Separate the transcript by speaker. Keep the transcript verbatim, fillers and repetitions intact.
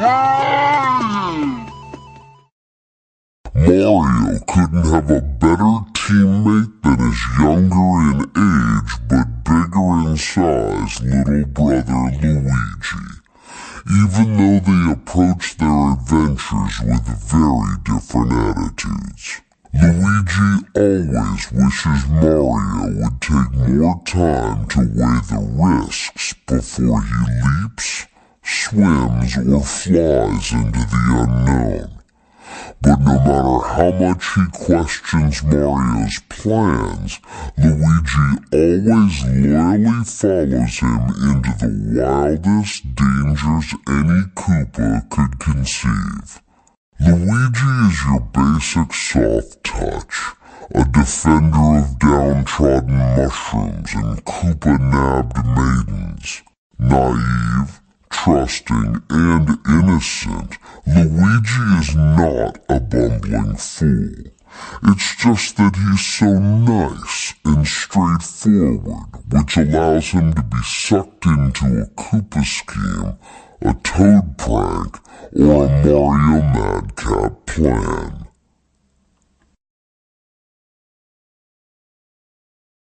Speaker 1: Mario couldn't have a better teammate than his younger in age but bigger in size little brother Luigi, even though they approached their adventures with very different attitudes. Luigi always wishes Mario would take more time to weigh the risks before he leaps, swims, or flies into the unknown. But no matter how much he questions Mario's plans, Luigi always loyally follows him into the wildest dangers any Koopa could conceive. Luigi is your basic soft touch, a defender of downtrodden mushrooms and Koopa-nabbed maidens. Naive, trusting, and innocent, Luigi is not a bumbling fool. It's just that he's so nice and straightforward, which allows him to be sucked into a Koopa scheme, a Toad prank, or a Mario Madcap plan.